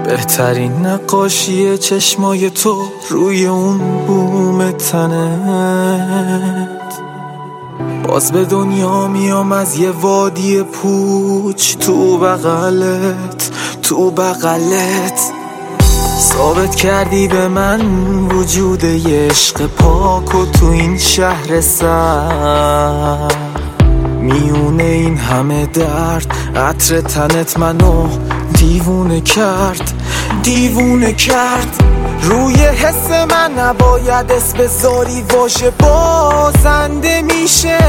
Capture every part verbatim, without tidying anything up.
بهترین نقاشی چشمای تو روی اون بوم تنت. باز به دنیا میام از یه وادی پوچ تو بغلت، تو بغلت ثابت کردی به من وجود یه عشق پاک و تو این شهر سر. میونه این همه درد عطر تنت منو دیوونه کرد، دیوونه کرد. روی حس من نباید اسم بذاری، واژه بازنده میشه.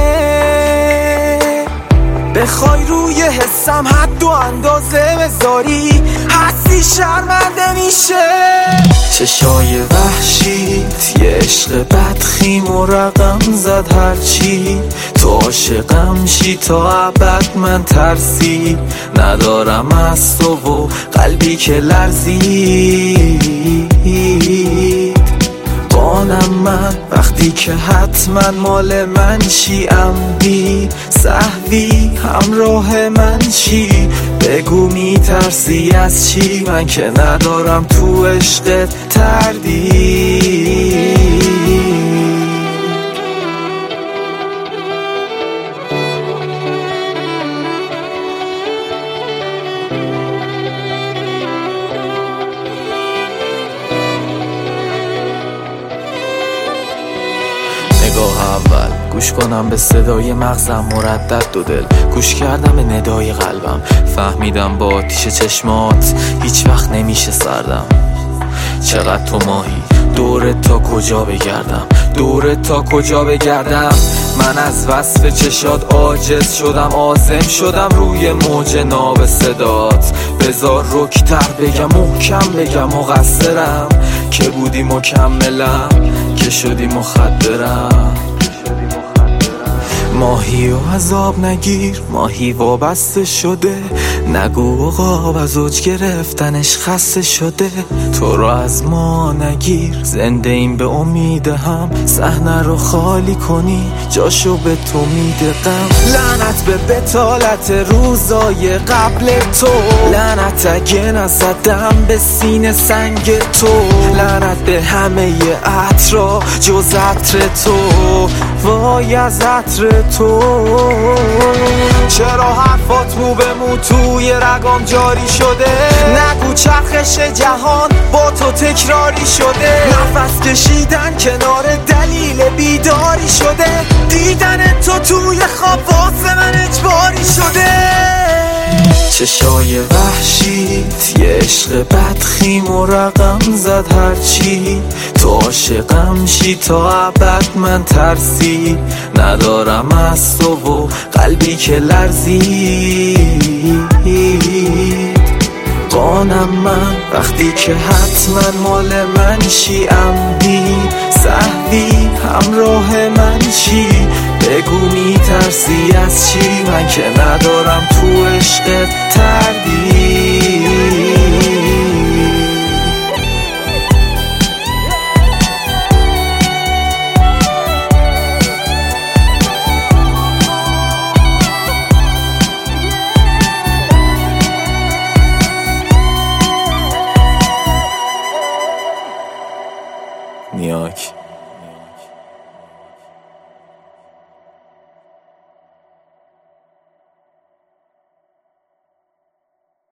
بخوای روی حسم حد و اندازه بذاری، هستی شرمنده میشه. چشای وحشیت یه عشق بدخیم و رقم زد هرچی. تو عاشقم شی تا ابد من ترسی ندارم از تو و قلبی که لرزید. بانم من وقتی که حتما مال من شی، عمدی سهوی همراه من شی. بگو میترسی از چی؟ من که ندارم تو عشقت تردید. نگاه اول گوش کنم به صدای مغزم، مردد دو دل گوش کردم به ندای قلبم. فهمیدم با آتیش چشمات هیچ وقت نمیشه سردم. چقدر تو ماهی دورت تا کجا بگردم، دورت تا کجا بگردم. من از وصف چشات عاجز شدم، عازم شدم روی موج ناب صدات. بذار رکتر بگم، محکم بگم، مقصرم که بودی مکملم، که شدی مخدرم. ماهی و عذاب نگیر، ماهی وابسته شده. نگو عقاب از اوج گرفتنش خسته شده. تو رو از ما نگیر، زنده این به امید هم. صحنه رو خالی کنی، جاشو به تو میدقم. لعنت به بتالت روزای قبل تو، لعنت اگه نزدم به سینه سنگ تو. لعنت به همه عطرا جز عطر تو، وای از عطر تو. چرا حرفات مو به مو توی رگام جاری شده؟ نگو چرخش جهان با تو تکراری شده. نفس کشیدن کنار دلیل بیداری شده. دیدن تو توی خواب واسه من اجباری شده. چشای وحشیت یه عشق بدخیم و رقم زد هرچی. تو عاشقم شی تا ابد من ترسی ندارم از تو و قلبی که لرزید. بانم من وقتی که حتما مال من شی، عمدی سهوی همراه من شی. بگو میترسی از چی؟ من که ندارم تو عشقت تردید. نیاک